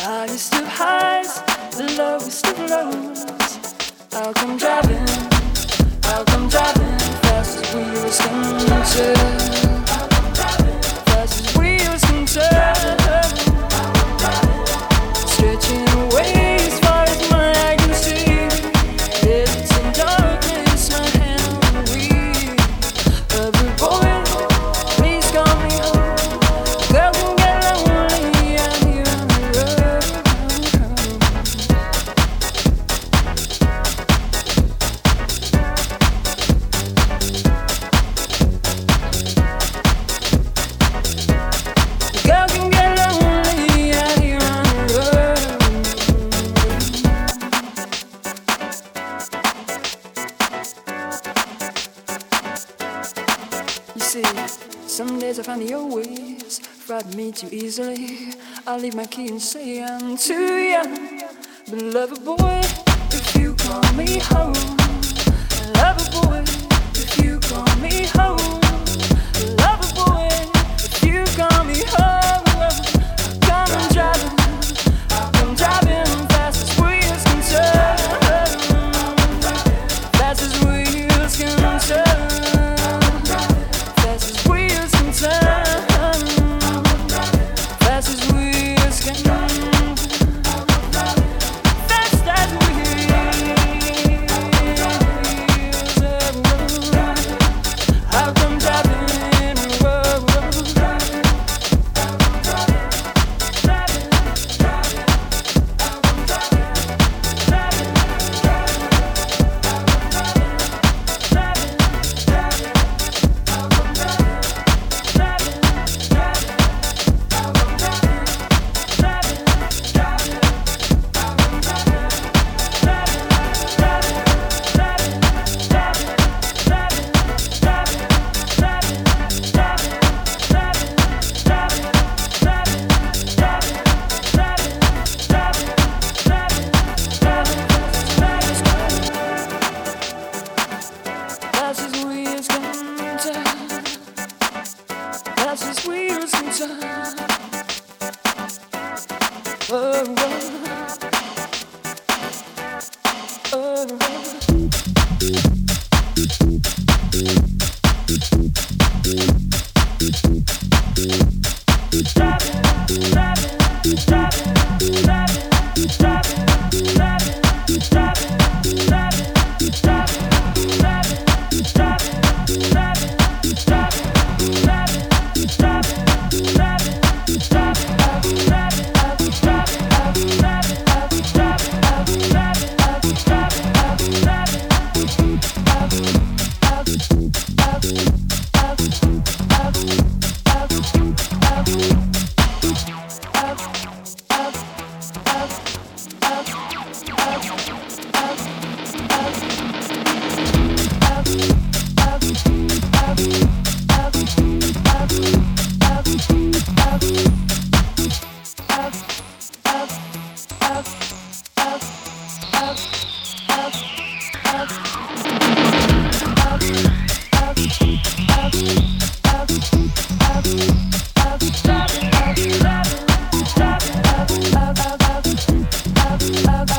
highest of highs, the lowest of lows. I'll come driving fast as wheels can turn. Fast as wheels can turn. Stretching away as far as my eye can see. It's in darkness, my hand on the wheel. Every boy, please call me home. Girl can get lonely out here on the road. Girl can get lonely out here on the road. You see, some days I find the old ways frighten me too easily. I leave my key and say I'm too young. But lover boy, if you call me home. Lover boy, if you call me home. Lover boy, if you call me home. I'll come driving fast as wheels can turn. Fast as wheels can turn. Fast as wheels can turn. Fast as wheels can turn. Fast as wheels. I'll come driving. Fast as wheels can turn. Fast as wheels can turn. Oh, oh, I'll